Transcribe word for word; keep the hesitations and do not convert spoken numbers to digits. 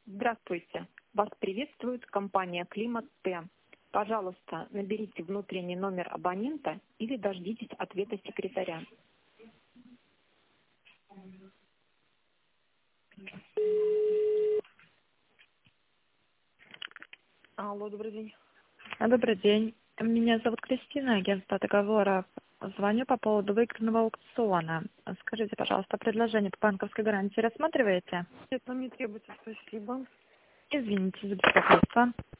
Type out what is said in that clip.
Здравствуйте. Вас приветствует компания «Климат Т». Пожалуйста, наберите внутренний номер абонента или дождитесь ответа секретаря. Алло, добрый день. А, Добрый день. Меня зовут Кристина, агентство договоров. Звоню по поводу выигранного аукциона. Скажите, пожалуйста, предложение по банковской гарантии рассматриваете? Нет, нам не требуется, спасибо. Извините за беспокойство.